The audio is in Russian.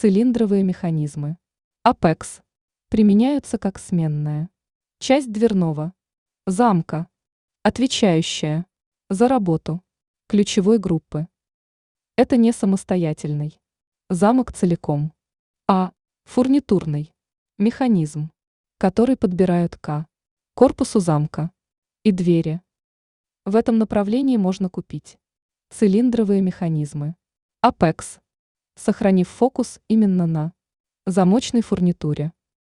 Цилиндровые механизмы. Апекс. Применяются как сменная часть дверного замка, отвечающая за работу ключевой группы. Это не самостоятельный замок целиком, а фурнитурный механизм, который подбирают к корпусу замка и двери. В этом направлении можно купить цилиндровые механизмы. Апекс, сохранив фокус именно на замочной фурнитуре.